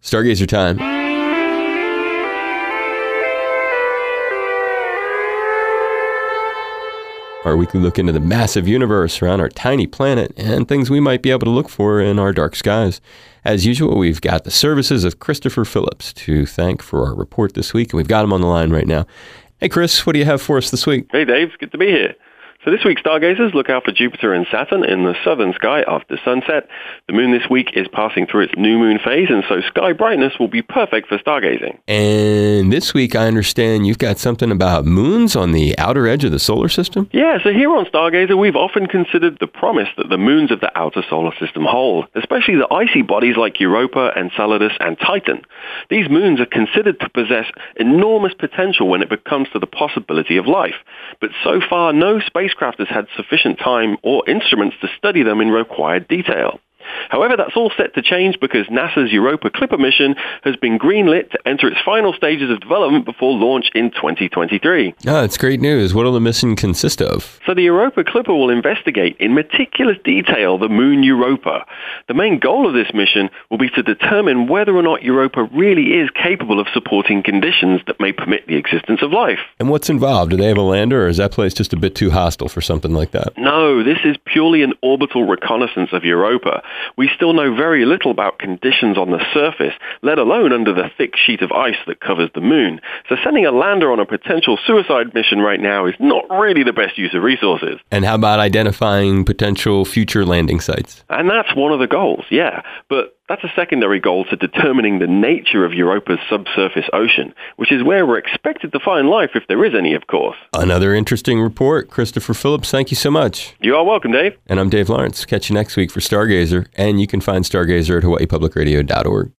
Stargazer time. Our weekly look into the massive universe around our tiny planet and things we might be able to look for in our dark skies. As usual, we've got the services of Christopher Phillips to thank for our report this week, and we've got him on the line right now. Hey, Chris, what do you have for us this week? Hey, Dave. It's good to be here. So this week, stargazers look out for Jupiter and Saturn in the southern sky after sunset. The moon this week is passing through its new moon phase, and so sky brightness will be perfect for stargazing. And this week, I understand you've got something about moons on the outer edge of the solar system? Yeah, so here on Stargazer, we've often considered the promise that the moons of the outer solar system hold, especially the icy bodies like Europa, Enceladus, and Titan. These moons are considered to possess enormous potential when it comes to the possibility of life. But so far, no spacecraft has had sufficient time or instruments to study them in required detail. However, that's all set to change because NASA's Europa Clipper mission has been greenlit to enter its final stages of development before launch in 2023. Oh, that's great news. What will the mission consist of? So the Europa Clipper will investigate in meticulous detail the moon Europa. The main goal of this mission will be to determine whether or not Europa really is capable of supporting conditions that may permit the existence of life. And what's involved? Do they have a lander, or is that place just a bit too hostile for something like that? No, this is purely an orbital reconnaissance of Europa. We still know very little about conditions on the surface, let alone under the thick sheet of ice that covers the moon. So sending a lander on a potential suicide mission right now is not really the best use of resources. And how about identifying potential future landing sites? And that's one of the goals, yeah. But that's a secondary goal to determining the nature of Europa's subsurface ocean, which is where we're expected to find life if there is any, of course. Another interesting report. Christopher Phillips, thank you so much. You are welcome, Dave. And I'm Dave Lawrence. Catch you next week for Stargazer, and you can find Stargazer at hawaiipublicradio.org.